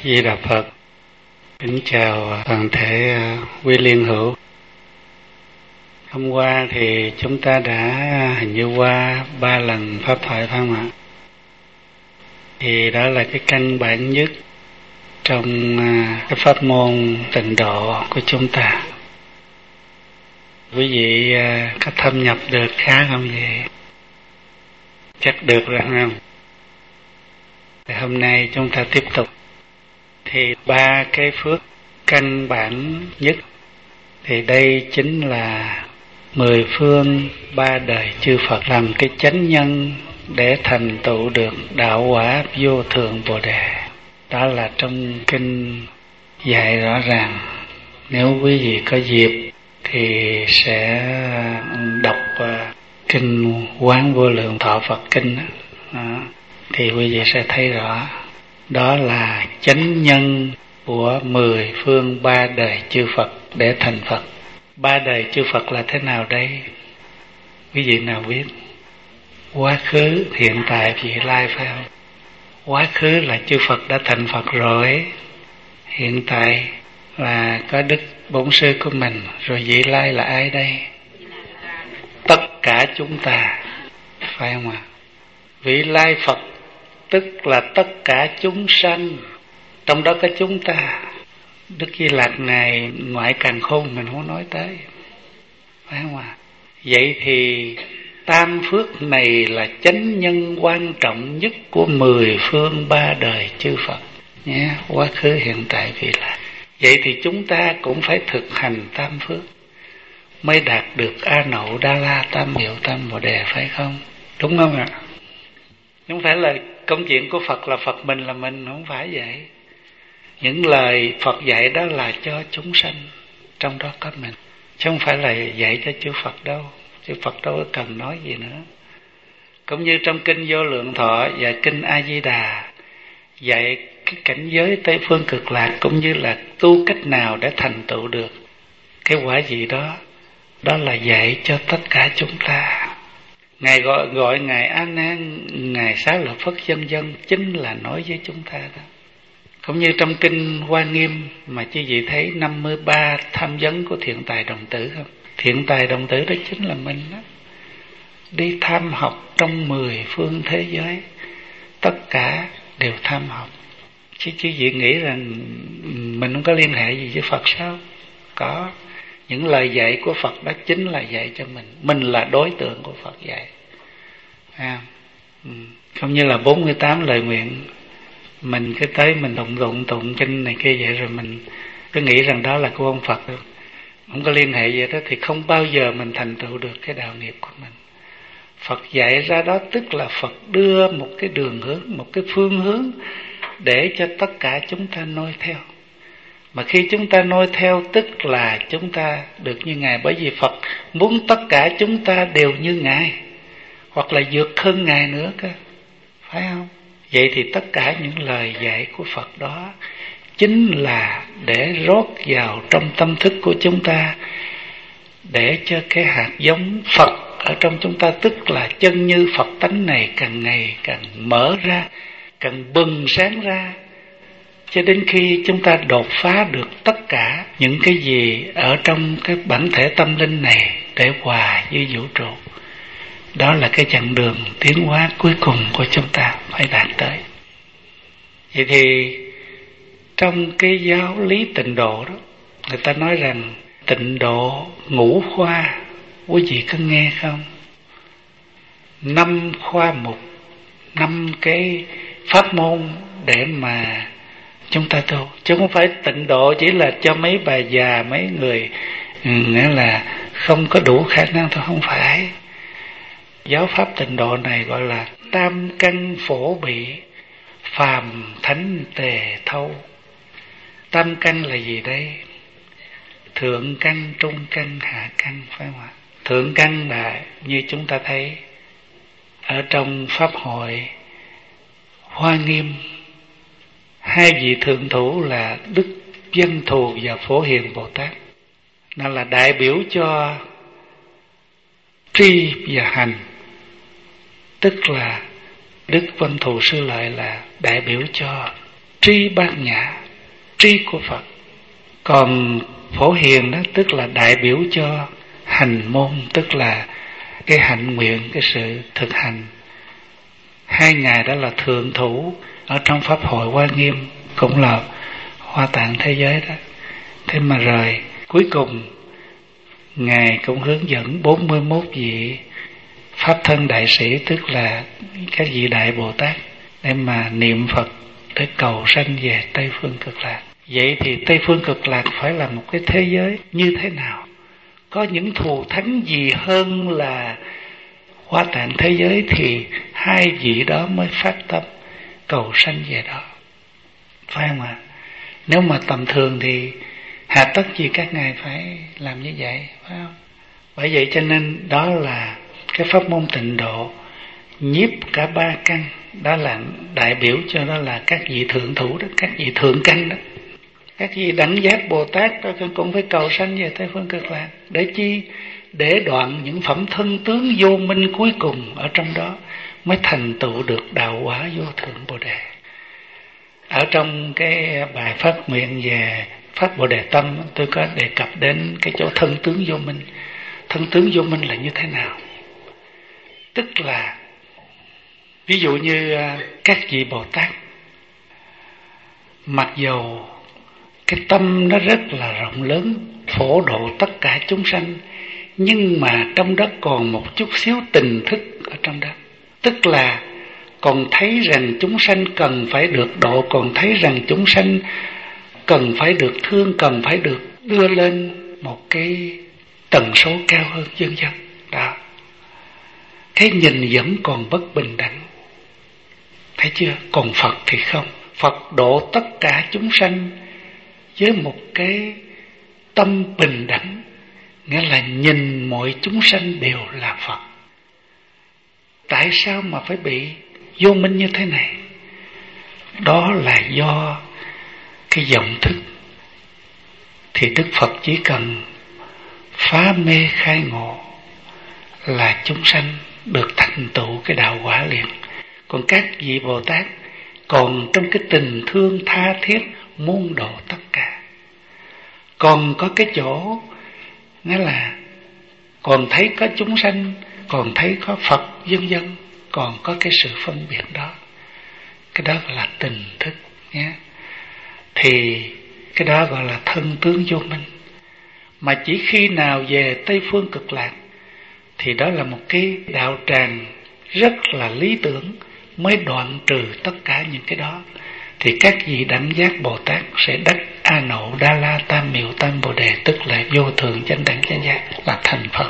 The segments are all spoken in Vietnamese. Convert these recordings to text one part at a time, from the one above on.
Di Đà Phật. Kính chào toàn thể quý liên hữu. Hôm qua thì chúng ta đã hình như qua 3 lần pháp thoại phải không ạ? Thì đó là cái căn bản nhất trong cái pháp môn tịnh độ của chúng ta. Quý vị có thâm nhập được khá không vậy? Chắc được rồi không? Thì hôm nay chúng ta tiếp tục. Thì 3 cái phước căn bản nhất thì đây chính là 10 phương 3 đời chư Phật làm cái chánh nhân để thành tựu được đạo quả vô thượng Bồ Đề. Đó là trong kinh dạy rõ ràng. Nếu quý vị có dịp thì sẽ đọc kinh Quán Vô Lượng Thọ Phật Kinh đó, thì quý vị sẽ thấy rõ. Đó là chánh nhân của 10 phương 3 đời chư Phật để thành Phật. 3 đời chư Phật là thế nào đây? Quý vị nào biết? Quá khứ, hiện tại, vị lai phải không? Quá khứ là chư Phật đã thành Phật rồi. Hiện tại là có Đức Bổn Sư của mình. Rồi vị lai là ai đây? Tất cả chúng ta, phải không ạ? Vị lai Phật tức là tất cả chúng sanh, trong đó có chúng ta. Đức Di Lặc Ngài ngoại càn khôn mình không nói tới, phải không ạ? Vậy thì tam phước này là chánh nhân quan trọng nhất của 10 phương 3 đời chư Phật nhé, quá khứ, hiện tại, vị lai. Vậy thì chúng ta cũng phải thực hành tam phước mới đạt được A Nậu Đa La Tam Hiệu Tam Bồ Đề, phải không? Đúng không ạ? Không phải là công chuyện của Phật là Phật mình là mình, không phải vậy. Những lời Phật dạy đó là cho chúng sanh, trong đó có mình, chứ không phải là dạy cho chư Phật đâu. Chư Phật đâu có cần nói gì nữa. Cũng như trong kinh Vô Lượng Thọ và kinh A Di Đà dạy cái cảnh giới Tây Phương Cực Lạc, cũng như là tu cách nào để thành tựu được cái quả gì đó. Đó là dạy cho tất cả chúng ta. Ngài gọi Ngài A Nan, Ngài Xá Lợi Phất vân vân, chính là nói với chúng ta đó. Cũng như trong kinh Hoa Nghiêm mà quý vị thấy 53 tham vấn của Thiện Tài Đồng Tử không? Thiện Tài Đồng Tử đó chính là mình đó. Đi tham học trong 10 phương thế giới, tất cả đều tham học. Chứ quý vị nghĩ rằng mình không có liên hệ gì với Phật sao? Có. Những lời dạy của Phật đó chính là dạy cho mình. Mình là đối tượng của Phật dạy. Không như là 48 lời nguyện, mình cứ tới mình tụng kinh này kia vậy, rồi mình cứ nghĩ rằng đó là của ông Phật. Không có liên hệ gì đó thì không bao giờ mình thành tựu được cái đạo nghiệp của mình. Phật dạy ra đó tức là Phật đưa một cái đường hướng, một cái phương hướng để cho tất cả chúng ta noi theo. Mà khi chúng ta noi theo tức là chúng ta được như Ngài. Bởi vì Phật muốn tất cả chúng ta đều như Ngài, hoặc là vượt hơn Ngài nữa cơ, phải không? Vậy thì tất cả những lời dạy của Phật đó chính là để rót vào trong tâm thức của chúng ta, để cho cái hạt giống Phật ở trong chúng ta, tức là chân như Phật tánh này càng ngày càng mở ra, càng bừng sáng ra, cho đến khi chúng ta đột phá được tất cả những cái gì ở trong cái bản thể tâm linh này để hòa với vũ trụ. Đó là cái chặng đường tiến hóa cuối cùng của chúng ta phải đạt tới. Vậy thì trong cái giáo lý tịnh độ đó, người ta nói rằng tịnh độ ngũ khoa, quý vị có nghe không? 5 khoa mục, 5 cái pháp môn để mà chúng ta tu. Chứ không phải tịnh độ chỉ là cho mấy bà già, mấy người nghĩa là không có đủ khả năng thôi, không phải. Giáo pháp tịnh độ này gọi là tam căn phổ bị, phàm thánh tề thâu. Tam căn là gì đây? Thượng căn, trung căn, hạ căn, phải không ạ? Thượng căn là như chúng ta thấy ở trong pháp hội Hoa Nghiêm, 2 vị thượng thủ là Đức Văn Thù và Phổ Hiền Bồ Tát. Nó là đại biểu cho tri và hành, tức là Đức Văn Thù Sư Lợi là đại biểu cho tri bát nhã, tri của Phật. Còn Phổ Hiền đó tức là đại biểu cho hành môn, tức là cái hạnh nguyện, cái sự thực hành. Hai ngài đó là thượng thủ ở trong Pháp hội Hoa Nghiêm, cũng là Hoa Tạng thế giới đó. Thế mà rồi cuối cùng ngài cũng hướng dẫn 41 vị Pháp thân đại sĩ, tức là các vị đại Bồ Tát, để mà niệm Phật để cầu sanh về Tây Phương Cực Lạc. Vậy thì Tây Phương Cực Lạc phải là một cái thế giới như thế nào? Có những thù thắng gì hơn là Hoa Tạng thế giới thì hai vị đó mới phát tâm cầu sanh về đó, phải không ạ? Nếu mà tầm thường thì hà tất gì các ngài phải làm như vậy, phải không? Bởi vậy cho nên đó là cái pháp môn Tịnh Độ nhiếp cả ba căn, đó là đại biểu cho đó là các vị thượng thủ đó, các vị thượng căn đó. Các vị đẳng giác Bồ Tát đó cũng phải cầu sanh về Tây Phương Cực Lạc. Để chi? Để đoạn những phẩm thân tướng vô minh cuối cùng ở trong đó mới thành tựu được đạo quả vô thượng Bồ Đề. Ở trong cái bài phát nguyện về Pháp Bồ Đề Tâm, tôi có đề cập đến cái chỗ thân tướng vô minh. Thân tướng vô minh là như thế nào? Tức là ví dụ như các vị Bồ Tát, mặc dầu cái tâm nó rất là rộng lớn, phổ độ tất cả chúng sanh, nhưng mà trong đó còn một chút xíu tình thức ở trong đó. Tức là còn thấy rằng chúng sanh cần phải được độ, còn thấy rằng chúng sanh cần phải được thương, cần phải được đưa lên một cái tần số cao hơn, vân vân. Đó. Cái nhìn vẫn còn bất bình đẳng. Thấy chưa? Còn Phật thì không. Phật độ tất cả chúng sanh với một cái tâm bình đẳng, nghĩa là nhìn mọi chúng sanh đều là Phật. Tại sao mà phải bị vô minh như thế này? Đó là do cái vọng thức. Thì Đức Phật chỉ cần phá mê khai ngộ là chúng sanh được thành tựu cái đạo quả liền. Còn các vị Bồ Tát còn trong cái tình thương tha thiết muốn độ tất cả. Còn có cái chỗ nghĩa là còn thấy có chúng sanh, còn thấy có Phật, vân vân, còn có cái sự phân biệt đó. Cái đó gọi là tình thức nhé. Thì cái đó gọi là thân tướng vô minh. Mà chỉ khi nào về Tây Phương Cực Lạc thì đó là một cái đạo tràng rất là lý tưởng, mới đoạn trừ tất cả những cái đó. Thì các vị đẳng giác Bồ Tát sẽ đắc A Nậu Đa La Tam Miệu Tam Bồ Đề, tức là vô thượng chánh đẳng chánh giác, là thành Phật.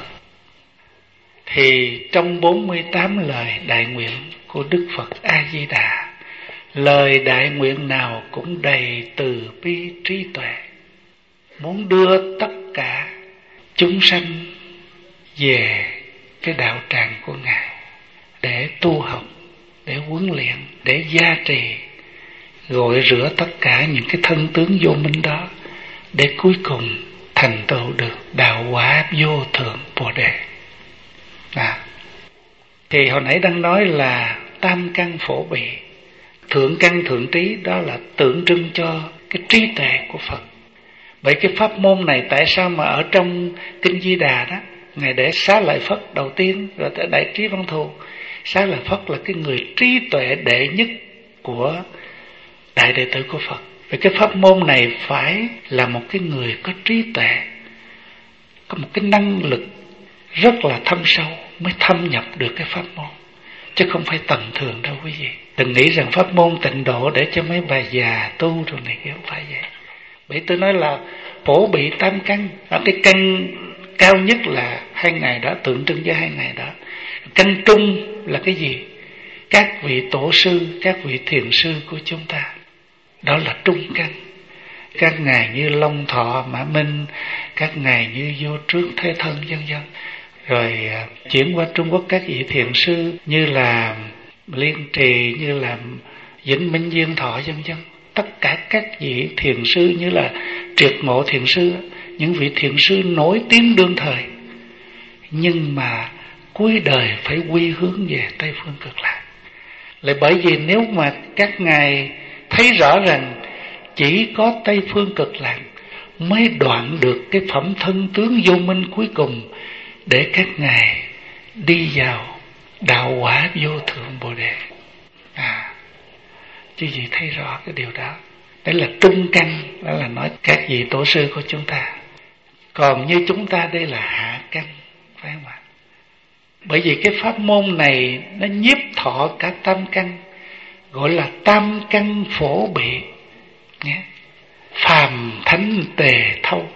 Thì trong 48 lời đại nguyện của Đức Phật A Di Đà, lời đại nguyện nào cũng đầy từ bi trí tuệ, muốn đưa tất cả chúng sanh về cái đạo tràng của Ngài để tu học, để huấn luyện, để gia trì, gội rửa tất cả những cái thân tướng vô minh đó, để cuối cùng thành tựu được đạo quả vô thượng Bồ Đề. Thì hồi nãy đang nói là tam căn phổ bị, thượng căn thượng trí, đó là tượng trưng cho cái trí tuệ của Phật. Vậy cái pháp môn này tại sao mà ở trong Kinh Di Đà đó, Ngài để Xá Lợi Phất đầu tiên, rồi tới Đại Trí Văn Thù. Xá Lợi Phất là cái người trí tuệ đệ nhất của đại đệ tử của Phật. Vì cái pháp môn này phải là một cái người có trí tuệ, có một cái năng lực rất là thâm sâu mới thâm nhập được cái pháp môn, chứ không phải tầm thường đâu quý vị. Đừng nghĩ rằng pháp môn Tịnh Độ để cho mấy bà già tu rồi này kia, không phải vậy. Bởi tôi nói là phổ bị tam căn, ở cái căn cao nhất là hai ngày đó, tượng trưng với hai ngày đó. Căn trung là cái gì? Các vị tổ sư, các vị thiền sư của chúng ta, đó là trung căn. Các ngài như Long Thọ, Mã Minh, các ngài như Vô Trước, Thế Thân, vân vân. Rồi chuyển qua Trung Quốc các vị thiền sư như là Liên Trì, như là Vĩnh Minh Duyên Thọ, vân vân. Tất cả các vị thiền sư như là Triệt Mộ thiền sư, những vị thiền sư nổi tiếng đương thời, nhưng mà cuối đời phải quy hướng về Tây Phương Cực Lạc. Lại bởi vì nếu mà các ngài thấy rõ rằng chỉ có Tây Phương Cực Lạc mới đoạn được cái phẩm thân tướng vô minh cuối cùng để các ngài đi vào đạo quả vô thượng Bồ Đề. Chứ gì thấy rõ cái điều đó. Đấy là trung căn, đó là nói các vị tổ sư của chúng ta. Còn như chúng ta đây là hạ căn, phải không ạ? Bởi vì cái pháp môn này nó nhiếp thọ cả tam căn, gọi là tam căn phổ bị, nhé. Phàm thánh tề thâu.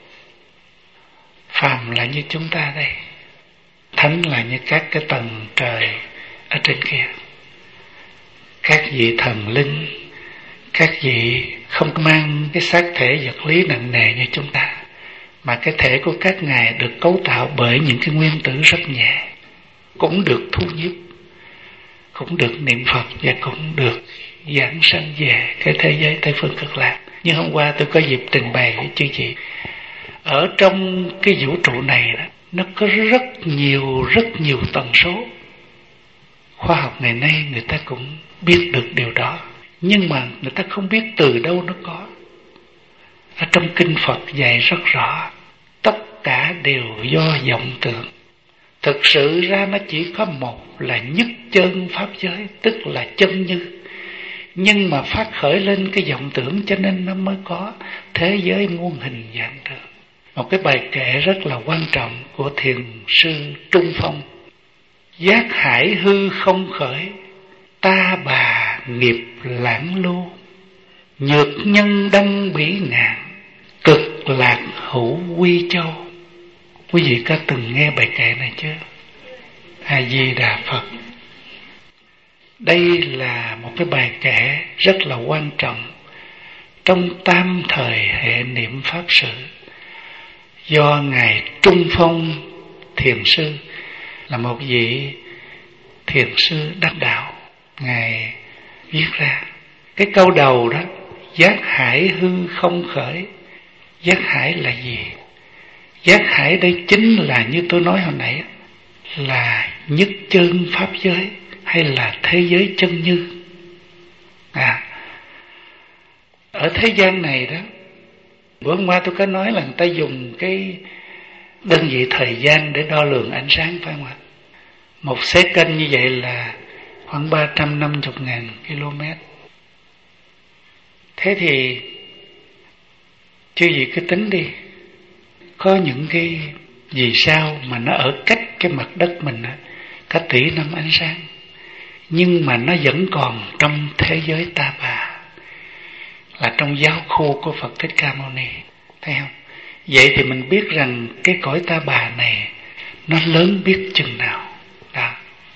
Phàm là như chúng ta đây, thánh là như các cái tầng trời ở trên kia, các vị thần linh, các vị không mang cái xác thể vật lý nặng nề như chúng ta, mà cái thể của các ngài được cấu tạo bởi những cái nguyên tử rất nhẹ, cũng được thu nhiếp, cũng được niệm Phật và cũng được giảng sanh về cái thế giới Tây Phương Cực Lạc. Như hôm qua tôi có dịp trình bày với chư chị, ở trong cái vũ trụ này đó, nó có rất nhiều tần số. Khoa học ngày nay người ta cũng biết được điều đó, nhưng mà người ta không biết từ đâu nó có. Ở trong kinh Phật dạy rất rõ, tất cả đều do vọng tưởng. Thực sự ra nó chỉ có một là nhất chân pháp giới, tức là chân như. Nhưng mà phát khởi lên cái vọng tưởng cho nên nó mới có thế giới muôn hình dạng thường. Một cái bài kệ rất là quan trọng của thiền sư Trung Phong: giác hải hư không khởi, ta bà nghiệp lãng lưu, nhược nhân đăng bỉ ngạn, cực lạc hữu quy châu. Quý vị có từng nghe bài kệ này chưa? A Di Đà Phật. Đây là một cái bài kệ rất là quan trọng trong tam thời hệ niệm pháp sự, do ngài Trung Phong thiền sư, là một vị thiền sư đắc đạo, ngài viết ra. Cái câu đầu đó, giác hải hư không khởi. Giác hải là gì? Giác hải đây chính là như tôi nói hồi nãy, là nhất chân pháp giới hay là thế giới chân như. Ở thế gian này đó, bữa hôm qua tôi có nói là người ta dùng cái đơn vị thời gian để đo lường ánh sáng, phải không ạ? 1 second như vậy là khoảng 350.000 km. Thế thì chứ gì cứ tính đi, có những cái vì sao mà nó ở cách cái mặt đất mình cả tỷ năm ánh sáng, nhưng mà nó vẫn còn trong thế giới ta bà, là trong giáo khu của Phật Thích Ca Mâu Ni, thấy không? Vậy thì mình biết rằng cái cõi ta bà này nó lớn biết chừng nào đó.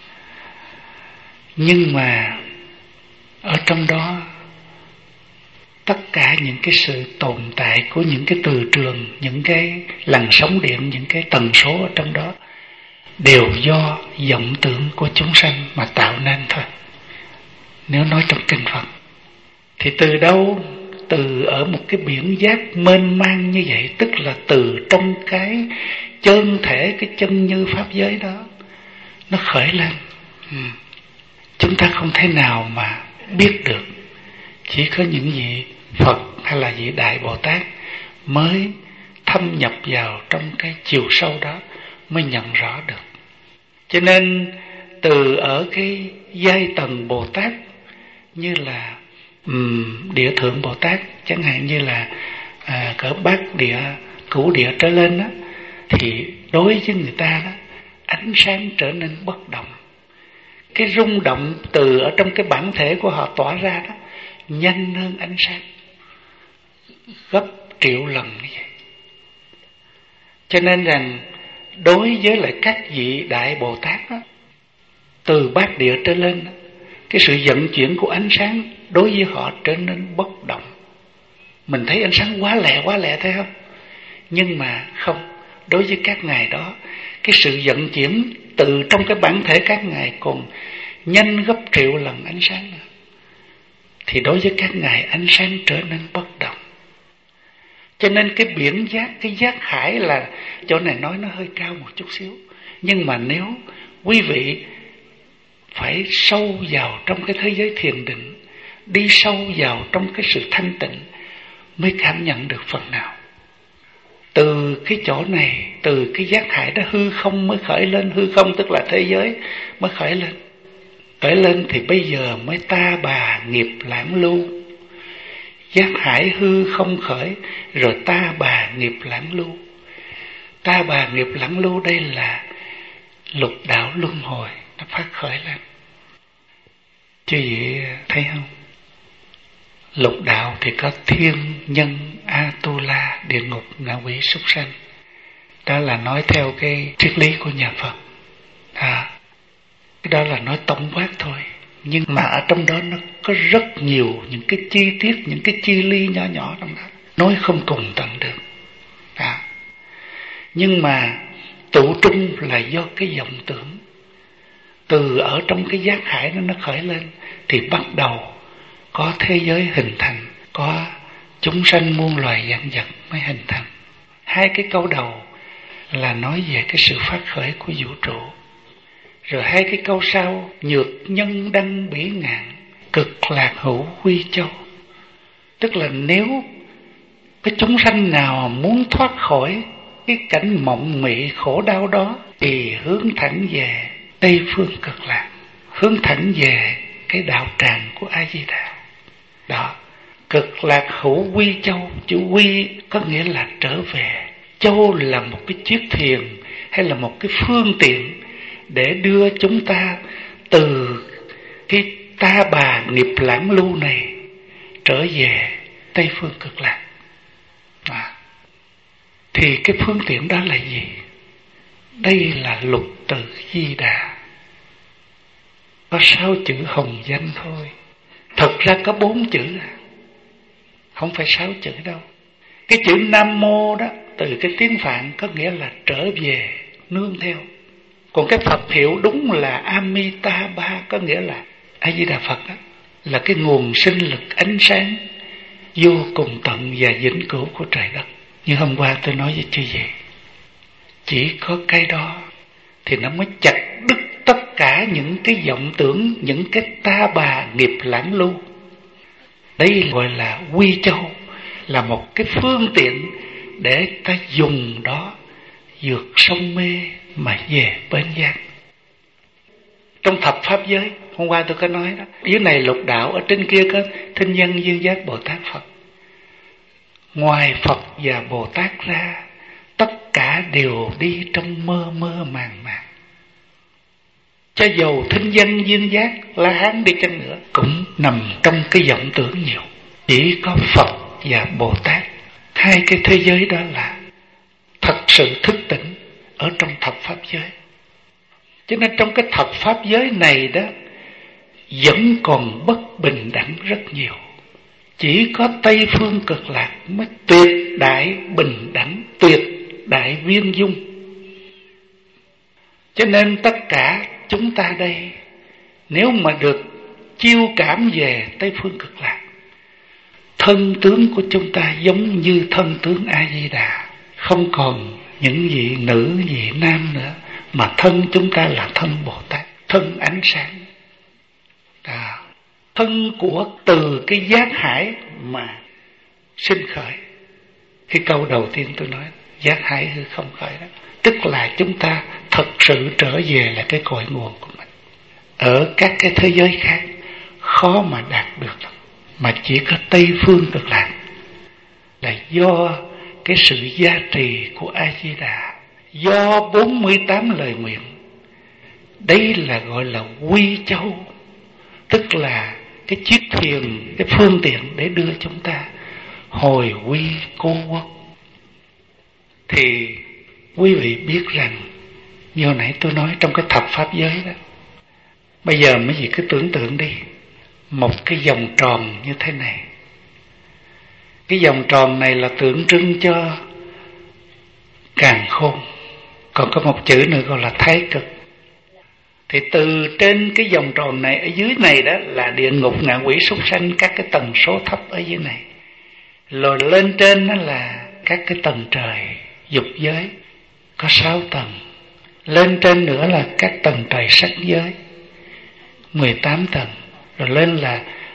Nhưng mà ở trong đó tất cả những cái sự tồn tại của những cái từ trường, những cái làn sóng điện, những cái tần số ở trong đó đều do vọng tưởng của chúng sanh mà tạo nên thôi. Nếu nói trong kinh Phật thì từ đâu? Từ ở một cái biển giác mênh mang như vậy, tức là từ trong cái chân thể, cái chân như pháp giới đó nó khởi lên. Chúng ta không thể nào mà biết được. Chỉ có những vị Phật hay là vị Đại Bồ Tát mới thâm nhập vào trong cái chiều sâu đó mới nhận rõ được. Cho nên từ ở cái giai tầng Bồ Tát như là Địa Thượng Bồ Tát, chẳng hạn như là cỡ Bát Địa, Cửu Địa trở lên đó, thì đối với người ta đó, ánh sáng trở nên bất động. Cái rung động từ ở trong cái bản thể của họ tỏa ra đó nhanh hơn ánh sáng gấp triệu lần như vậy. Cho nên rằng đối với lại các vị Đại Bồ Tát đó, từ Bát Địa trở lên đó, cái sự vận chuyển của ánh sáng đối với họ trở nên bất động. Mình thấy ánh sáng quá lẹ thấy không? Nhưng mà không, đối với các ngài đó, cái sự vận chuyển từ trong cái bản thể các ngài còn nhanh gấp triệu lần ánh sáng nữa. Thì đối với các ngài ánh sáng trở nên bất động. Cho nên cái biển giác, cái giác hải là chỗ này nói nó hơi cao một chút xíu, nhưng mà nếu quý vị phải sâu vào trong cái thế giới thiền định đi sâu vào trong cái sự thanh tịnh mới cảm nhận được phần nào. Từ cái chỗ này, từ cái giác hải đó, hư không mới khởi lên. Hư không tức là thế giới mới khởi lên. Khởi lên thì bây giờ mới ta bà nghiệp lãng lưu. Giác hải hư không khởi, rồi ta bà nghiệp lãng lưu. Ta bà nghiệp lãng lưu đây là lục đạo luân hồi nó phát khởi lên. Chứ gì thấy không? Lục đạo thì có thiên, nhân, Atula, địa ngục, ngạ quỷ, súc sanh. Đó là nói theo cái triết lý của nhà Phật. Cái đó là nói tổng quát thôi. Nhưng mà ở trong đó nó có rất nhiều những cái chi tiết, những cái chi ly nhỏ nhỏ trong đó, nói không cùng tận được. Nhưng mà tụ trung là do cái vọng tưởng. Từ ở trong cái giác hải nó khởi lên thì bắt đầu có thế giới hình thành, có chúng sanh muôn loài vạn vật mới hình thành. Hai cái câu đầu là nói về cái sự phát khởi của vũ trụ. Rồi hai cái câu sau, nhược nhân đăng bỉ ngạn, cực lạc hữu quy châu. Tức là nếu cái chúng sanh nào muốn thoát khỏi cái cảnh mộng mị khổ đau đó thì hướng thẳng về Tây phương cực lạc, hướng thẳng về cái đạo tràng của A Di Đà. Đó, cực lạc hữu quy châu. Chữ quy có nghĩa là trở về. Châu là một cái chiếc thuyền hay là một cái phương tiện để đưa chúng ta từ cái ta bà nghiệp lãng lưu này trở về Tây phương cực lạc. Thì cái phương tiện đó là gì? Đây là lục từ Di Đà. Có 6 chữ hồng danh thôi. Thật ra có 4 chữ, không phải 6 chữ đâu. Cái chữ Nam Mô đó, từ cái tiếng Phạn có nghĩa là trở về, nương theo. Còn cái Phật hiệu đúng là Amitabha, có nghĩa là A Di Đà Phật đó, là cái nguồn sinh lực ánh sáng vô cùng tận và vĩnh cửu của trời đất. Như hôm qua tôi nói với chư vị, chỉ có cái đó thì nó mới chặt đứt tất cả những cái vọng tưởng, những cái ta bà nghiệp lãng lưu. Đây gọi là quy châu, là một cái phương tiện để ta dùng đó vượt sông mê mà về bên giác. Trong thập pháp giới, hôm qua tôi có nói đó, dưới này lục đạo, ở trên kia có Thinh Nhân, Duyên Giác, Bồ Tát, Phật. Ngoài Phật và Bồ Tát ra, tất cả đều đi trong mơ mơ màng màng. Cho dầu Thinh Danh, Duyên Giác, La Hán đi chăng nữa cũng nằm trong cái vọng tưởng nhiều. Chỉ có Phật và Bồ Tát, hai cái thế giới đó là thật sự thức tỉnh ở trong thập pháp giới. Cho nên trong cái thập pháp giới này đó vẫn còn bất bình đẳng rất nhiều. Chỉ có Tây phương cực lạc mới tuyệt đại bình đẳng, tuyệt đại viên dung. Cho nên tất cả chúng ta đây, nếu mà được chiêu cảm về Tây phương cực lạc, thân tướng của chúng ta giống như thân tướng A Di Đà, không còn những vị nữ, vị nam nữa, mà thân chúng ta là thân Bồ Tát, thân ánh sáng. Thân của từ cái giác hải mà sinh khởi. Cái câu đầu tiên tôi nói, giác hải hư không khởi đó, tức là chúng ta thật sự trở về là cái cội nguồn của mình. Ở các cái thế giới khác khó mà đạt được, mà chỉ có Tây phương cực lạc là do cái sự gia trì của A Di Đà, do 48 lời nguyện. Đây là gọi là quy châu, tức là cái chiếc thuyền, cái phương tiện để đưa chúng ta hồi quy cô quốc. Thì quý vị biết rằng, như hồi nãy tôi nói trong cái thập pháp giới đó, bây giờ mấy vị cứ tưởng tượng đi, một cái vòng tròn như thế này. Cái vòng tròn này là tượng trưng cho càn khôn. Còn có một chữ nữa gọi là thái cực. Thì từ trên cái vòng tròn này, ở dưới này đó là địa ngục, ngạ quỷ, súc sanh, các cái tầng số thấp ở dưới này. Rồi lên trên đó là các cái tầng trời, dục giới, có 6 tầng. Lên trên nữa là các tầng trời sắc giới, 18 tầng. Rồi lên là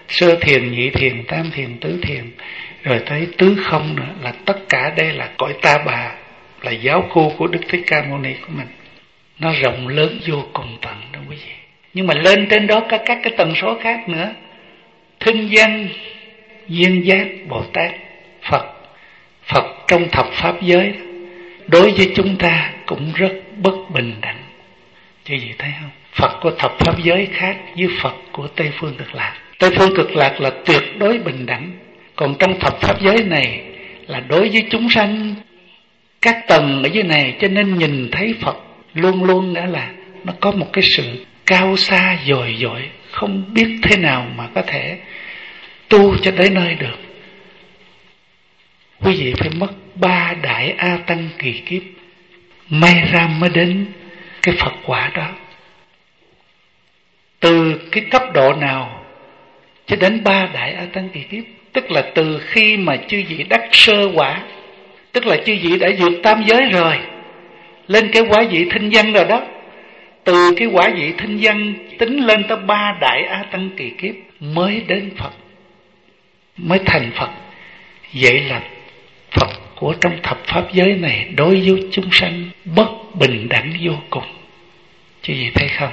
sơ thiền, nhị thiền, tam thiền, tứ thiền, rồi tới tứ không nữa, là tất cả đây là cõi Ta Bà, là giáo khu của Đức Thích Ca Mâu Ni của mình. Nó rộng lớn vô cùng tận đó quý vị. Nhưng mà lên trên đó có các cái tần số khác nữa. Thinh văn, duyên giác, Bồ Tát, Phật. Phật trong thập pháp giới đối với chúng ta cũng rất bất bình đẳng. Chứ gì thấy không? Phật của thập pháp giới khác với Phật của Tây Phương Cực Lạc. Tây Phương Cực Lạc là tuyệt đối bình đẳng. Còn trong thập pháp giới này là đối với chúng sanh các tầng ở dưới này, cho nên nhìn thấy Phật luôn luôn đã là nó có một cái sự cao xa dồi dội, không biết thế nào mà có thể tu cho tới nơi được. Quý vị phải mất 3 đại A Tăng kỳ kiếp may ra mới đến cái Phật quả đó. Từ cái cấp độ nào cho đến 3 đại A Tăng kỳ kiếp? Tức là từ khi mà chư vị đắc sơ quả, tức là chư vị đã vượt tam giới rồi, lên cái quả vị thinh văn rồi đó. Từ cái quả vị thinh văn tính lên tới 3 đại A Tăng kỳ kiếp mới đến Phật, mới thành Phật. Vậy là Phật của trong thập pháp giới này đối với chúng sanh bất bình đẳng vô cùng. Chứ gì thấy không?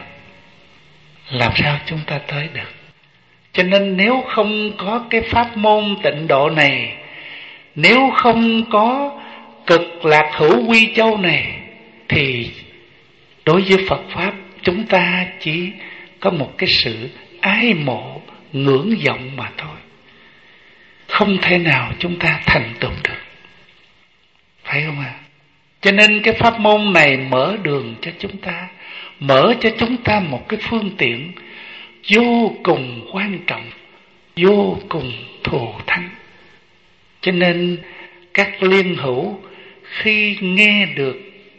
Làm sao chúng ta tới được? Cho nên nếu không có cái pháp môn tịnh độ này, nếu không có Cực Lạc Hữu Quy Châu này, thì đối với Phật Pháp chúng ta chỉ có một cái sự ái mộ, ngưỡng vọng mà thôi. Không thể nào chúng ta thành tựu được. Phải không ạ? Cho nên cái pháp môn này mở đường cho chúng ta, mở cho chúng ta một cái phương tiện vô cùng quan trọng, vô cùng thù thắng. Cho nên các liên hữu khi nghe được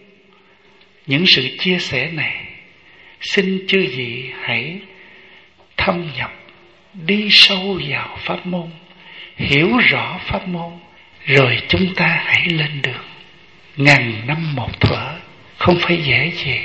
những sự chia sẻ này, xin chư vị hãy thâm nhập, đi sâu vào pháp môn, hiểu rõ pháp môn, rồi chúng ta hãy lên đường. Ngàn năm một thuở, không phải dễ gì.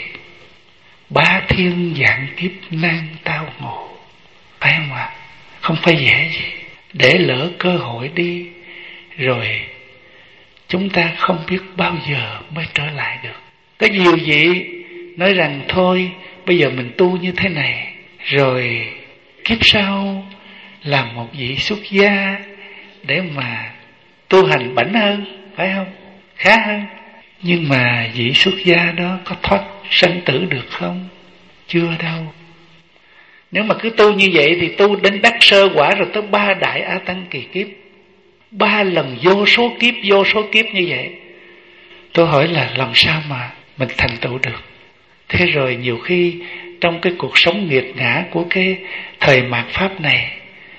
3 thiên vạn kiếp nan tao ngộ, phải không ạ? Không phải dễ gì. Để lỡ cơ hội đi, rồi chúng ta không biết bao giờ mới trở lại được. Có nhiều vị nói rằng thôi, bây giờ mình tu như thế này, rồi kiếp sau làm một vị xuất gia để mà tu hành bảnh hơn, phải không? Khá hơn. Nhưng mà vị xuất gia đó có thoát sanh tử được không? Chưa đâu. Nếu mà cứ tu như vậy thì tu đến đắc sơ quả rồi tới 3 đại A Tăng kỳ kiếp, 3 lần vô số kiếp như vậy. Tôi hỏi là làm sao mà mình thành tựu được? Thế rồi nhiều khi trong cái cuộc sống nghiệt ngã của cái thời mạt Pháp này,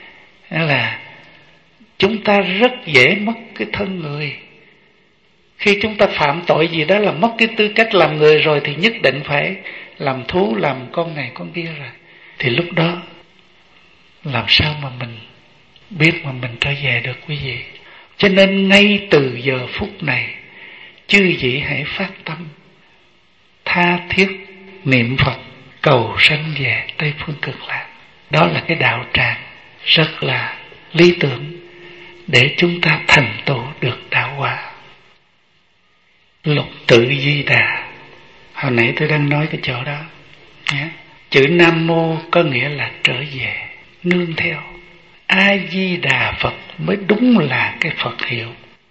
là chúng ta rất dễ mất cái thân người. Khi chúng ta phạm tội gì đó là mất cái tư cách làm người rồi, thì nhất định phải làm thú, làm con này con kia rồi. Thì lúc đó làm sao mà mình biết mà mình trở về được quý vị? Cho nên ngay từ giờ phút này, chư vị hãy phát tâm tha thiết niệm Phật, cầu sanh về Tây Phương Cực Lạc. Đó là cái đạo tràng rất là lý tưởng để chúng ta thành tựu được đạo quả. Lục tự Di Đà, hồi nãy tôi đang nói cái chỗ đó. Chữ Nam Mô có nghĩa là trở về, nương theo. A Di Đà Phật mới đúng là cái Phật hiệu.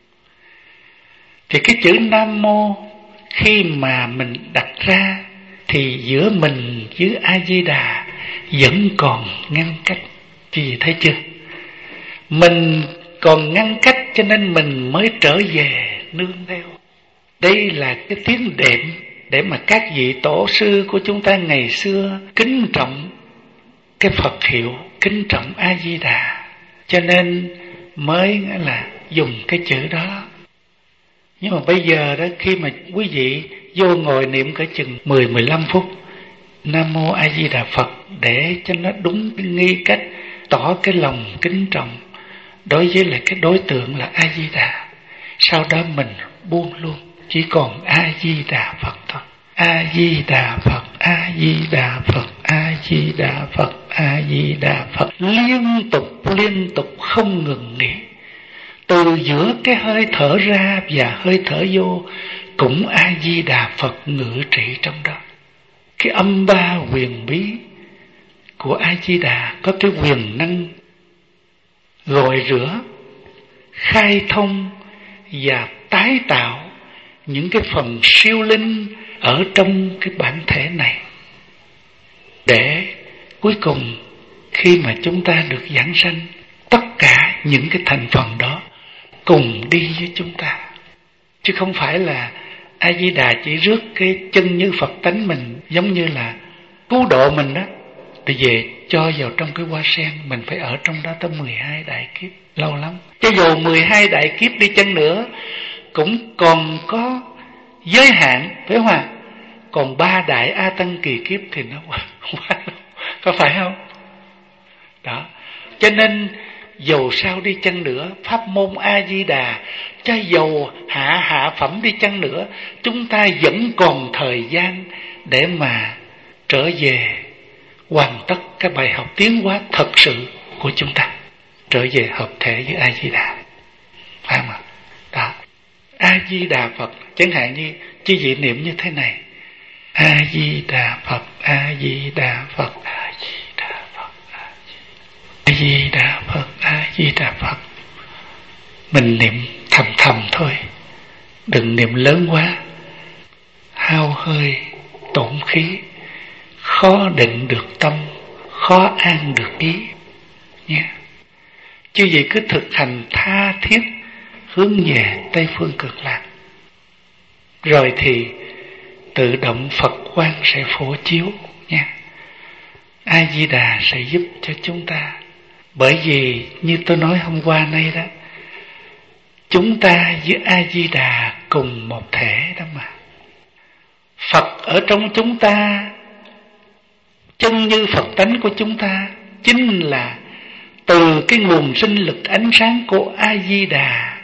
Thì cái chữ Nam Mô khi mà mình đặt ra, thì giữa mình với A Di Đà vẫn còn ngăn cách. Chị gì thấy chưa? Mình còn ngăn cách cho nên mình mới trở về nương theo. Đây là cái tiếng đệm để mà các vị tổ sư của chúng ta ngày xưa kính trọng cái Phật hiệu, kính trọng A Di Đà, cho nên mới là dùng cái chữ đó. Nhưng mà bây giờ đó, khi mà quý vị vô ngồi niệm cỡ chừng 10-15 phút Nam Mô A Di Đà Phật, để cho nó đúng cái nghi cách, tỏ cái lòng kính trọng đối với lại cái đối tượng là A Di Đà. Sau đó mình buông luôn, chỉ còn A Di Đà Phật thôi. A Di Đà Phật, A A Di Đà Phật, A Di Đà Phật, A Di Đà Phật, liên tục không ngừng nghỉ. Từ giữa cái hơi thở ra và hơi thở vô cũng A Di Đà Phật ngự trị trong đó. Cái âm ba huyền bí của A Di Đà có cái quyền năng gội rửa, khai thông và tái tạo những cái phần siêu linh ở trong cái bản thể này, để cuối cùng khi mà chúng ta được giảng sanh, tất cả những cái thành phần đó cùng đi với chúng ta. Chứ không phải là A Di Đà chỉ rước cái chân như Phật tánh mình, giống như là cứu độ mình đó, thì về cho vào trong cái hoa sen. Mình phải ở trong đó tới 12 đại kiếp, lâu lắm. Cho dù 12 đại kiếp đi chăng nữa cũng còn có giới hạn, phải không ạ? Còn 3 đại A Tăng kỳ kiếp thì nó quá có phải không? Đó. Cho nên dầu sao đi chăng nữa, pháp môn A Di Đà, cho dầu hạ phẩm đi chăng nữa, chúng ta vẫn còn thời gian để mà trở về hoàn tất cái bài học tiến hóa thật sự của chúng ta, trở về hợp thể với A Di Đà, phải không ạ? Đó. A Di Đà Phật, chẳng hạn như chư vị niệm như thế này: A Di Đà Phật, A Di Đà Phật, A Di Đà Phật, A Di Đà Phật, A Di Đà Phật. Mình niệm thầm thầm thôi, đừng niệm lớn quá, hao hơi tổn khí, khó định được tâm, khó an được ý nhé. Chứ gì cứ thực hành tha thiết hướng về Tây Phương Cực Lạc, rồi thì tự động Phật quang sẽ phổ chiếu nha. A Di Đà sẽ giúp cho chúng ta. Bởi vì như tôi nói hôm qua nay đó, chúng ta với A Di Đà cùng một thể đó mà. Phật ở trong chúng ta, chân như Phật tánh của chúng ta chính là từ cái nguồn sinh lực ánh sáng của A Di Đà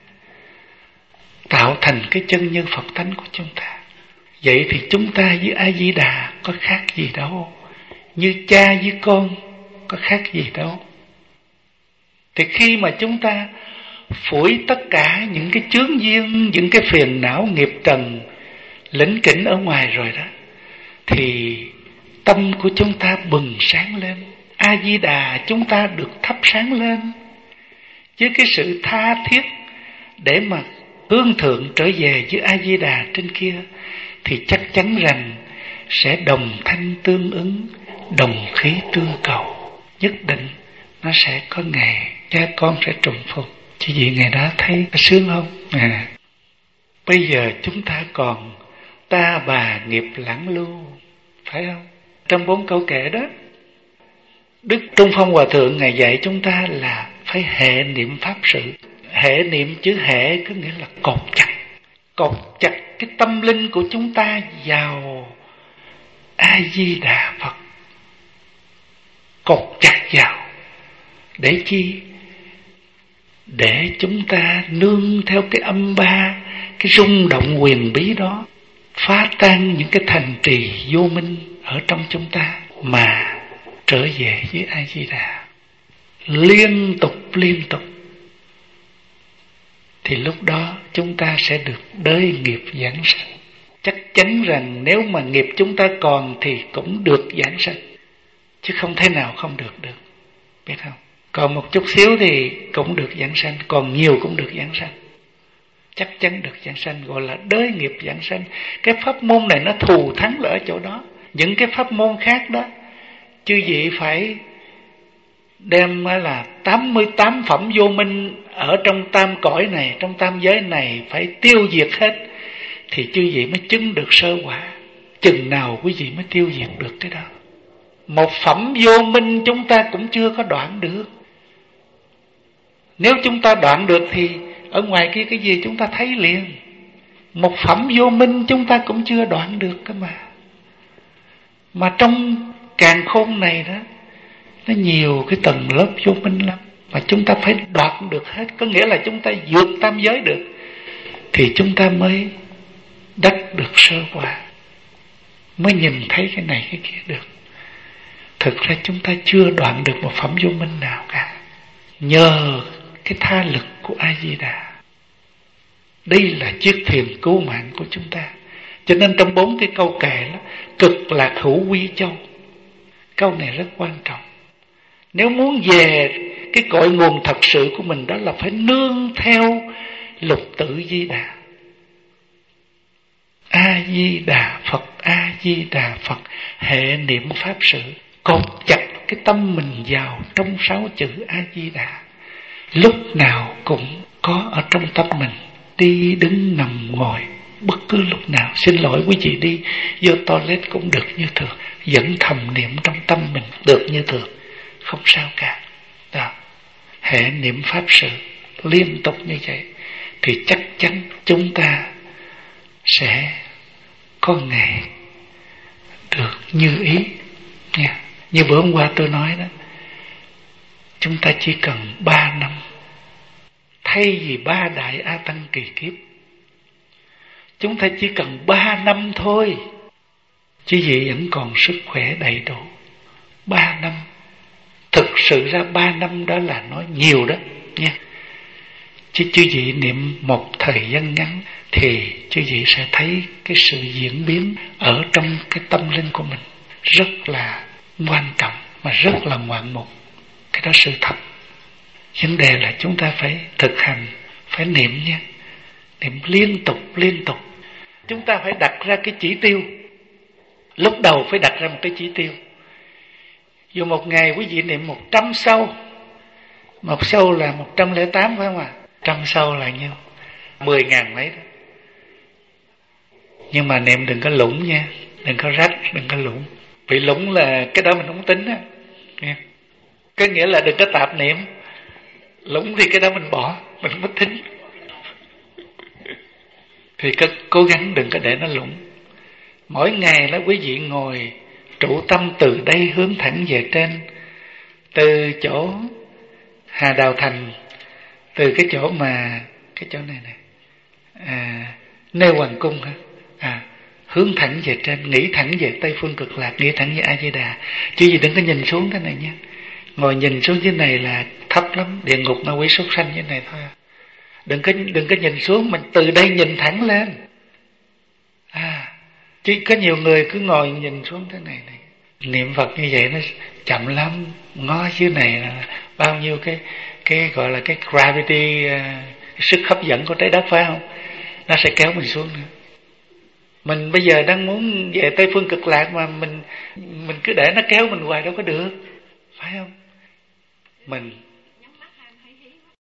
tạo thành cái chân như Phật tánh của chúng ta. Vậy thì chúng ta với A Di Đà có khác gì đâu, như cha với con có khác gì đâu. Thì khi mà chúng ta phủi tất cả những cái chướng duyên, những cái phiền não nghiệp trần lĩnh kỉnh ở ngoài rồi đó, thì tâm của chúng ta bừng sáng lên. A Di Đà chúng ta được thắp sáng lên với cái sự tha thiết để mà hướng thượng trở về với A Di Đà trên kia, thì chắc chắn rằng sẽ đồng thanh tương ứng, đồng khí tương cầu. Nhất định nó sẽ có ngày cha con sẽ trùng phục. Chứ gì ngày đó thấy có sướng không? Bây giờ chúng ta còn ta bà nghiệp lãng lưu, phải không? Trong 4 câu kệ đó, Đức Trung Phong Hòa Thượng Ngài dạy chúng ta là phải hệ niệm pháp sự. Hệ niệm, chữ hệ có nghĩa là cột chặt cái tâm linh của chúng ta vào A Di Đà Phật. Cột chặt vào để chi? Để chúng ta nương theo cái âm ba, cái rung động huyền bí đó, phá tan những cái thành trì vô minh ở trong chúng ta, mà trở về với A Di Đà liên tục. Thì lúc đó chúng ta sẽ được đới nghiệp giảng sanh. Chắc chắn rằng nếu mà nghiệp chúng ta còn thì cũng được giảng sanh, chứ không thể nào không được, biết không? Còn một chút xíu thì cũng được giảng sanh, còn nhiều cũng được giảng sanh, chắc chắn được giảng sanh, gọi là đới nghiệp giảng sanh. Cái pháp môn này nó thù thắng là ở chỗ đó. Những cái pháp môn khác đó, chư vị phải đem là 88 phẩm vô minh ở trong tam cõi này, trong tam giới này phải tiêu diệt hết, thì chư vị mới chứng được sơ quả. Chừng nào quý vị mới tiêu diệt được cái đó? Một phẩm vô minh chúng ta cũng chưa có đoạn được. Nếu chúng ta đoạn được thì ở ngoài kia cái gì chúng ta thấy liền. Một phẩm vô minh chúng ta cũng chưa đoạn được cơ mà. Mà trong càn khôn này đó, nó nhiều cái tầng lớp vô minh lắm, mà chúng ta phải đoạn được hết. Có nghĩa là chúng ta vượt tam giới được thì chúng ta mới đắc được sơ quả. mới nhìn thấy cái này cái kia được. Thực ra chúng ta chưa đoạn được một phẩm vô minh nào cả, nhờ cái tha lực của A Di Đà. Đây là chiếc thuyền cứu mạng của chúng ta. Cho nên trong 4 cái câu kệ đó, cực lạc hữu quy châu, câu này rất quan trọng. Nếu muốn về cái cội nguồn thật sự của mình, đó là phải nương theo lục tự Di Đà. A Di Đà Phật, A Di Đà Phật, hệ niệm pháp sự, cột chặt cái tâm mình vào trong 6 chữ A Di Đà. Lúc nào cũng có ở trong tâm mình, đi đứng nằm ngồi, bất cứ lúc nào. Xin lỗi quý vị, đi vô toilet cũng được như thường, vẫn thầm niệm trong tâm mình được như thường, không sao cả. Đó. Hệ niệm pháp sự liên tục như vậy thì chắc chắn chúng ta sẽ có ngày được như ý nha. Như bữa hôm qua tôi nói đó, chúng ta chỉ cần 3 năm, thay vì 3 đại A Tăng kỳ kiếp, chúng ta chỉ cần 3 năm thôi, chứ gì vẫn còn sức khỏe đầy đủ. 3 năm, thực sự ra 3 năm đó là nói nhiều đó nha. Chứ chư vị niệm một thời gian ngắn thì chư vị sẽ thấy cái sự diễn biến ở trong cái tâm linh của mình rất là quan trọng, mà rất là ngoạn mục. Cái đó sự thật. Vấn đề là chúng ta phải thực hành, phải niệm nha, niệm liên tục. Chúng ta phải đặt ra cái chỉ tiêu. Lúc đầu phải đặt ra một cái chỉ tiêu. Dù một ngày quý vị niệm 100 sâu, một sâu là 108 phải không ạ? 100 sâu là nhiêu? 10.000 mấy đó. Nhưng mà niệm đừng có lũng nha, đừng có rách, đừng có lũng. Bị lũng là cái đó mình không tính á. Có nghĩa là đừng có tạp niệm. Lũng thì cái đó mình bỏ, mình không có tính. Thì cố gắng đừng có để nó lũng. Mỗi ngày đó quý vị ngồi trụ tâm từ đây hướng thẳng về trên, từ chỗ Hà Đào Thành, từ cái chỗ mà cái chỗ này nè, Nê Hoàng Cung ha, hướng thẳng về trên, nghĩ thẳng về Tây Phương Cực Lạc, nghĩ thẳng về A Di Đà. Chứ gì đừng có nhìn xuống cái này nha. Ngồi nhìn xuống dưới này là thấp lắm, địa ngục ma quỷ súc sanh như này thôi. Đừng có nhìn xuống, mình từ đây nhìn thẳng lên. Chứ có nhiều người cứ ngồi nhìn xuống thế này. Niệm Phật như vậy nó chậm lắm, ngó dưới này là bao nhiêu cái gọi là cái gravity, cái sức hấp dẫn của trái đất phải không? Nó sẽ kéo mình xuống nữa. Mình bây giờ đang muốn về Tây Phương Cực Lạc mà mình cứ để nó kéo mình hoài đâu có được, phải không? Mình